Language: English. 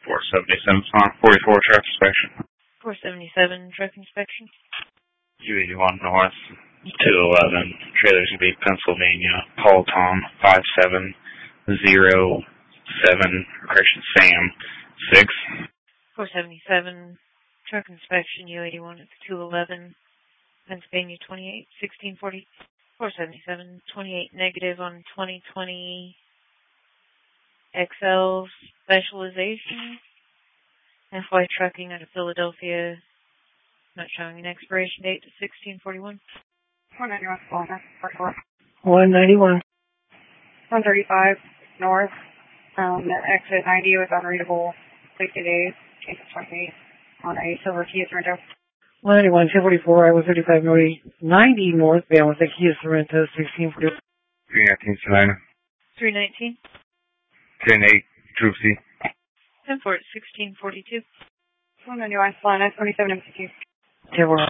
477 on 44 truck inspection. 477 truck inspection. 281 north, 211, trailers to be Pennsylvania, Paul Tom, 5707, correction, Sam, 6. 477 truck inspection, U81 at 211, Pennsylvania 28, 1640. 477, 28 negative on 2020 XL specialization. FY trucking out of Philadelphia, not showing an expiration date to 1641. 191. 135 north. Exit 90 with unreadable 60 days. Case 28 on a silver Kia Sorento. 191, 244, Iowa 35 north, 90 northbound with a Kia Sorento, 1640. 319 Salina. 319. 108 Troop C. 10 for 1642. 191 Salina, 27 MCQ. 10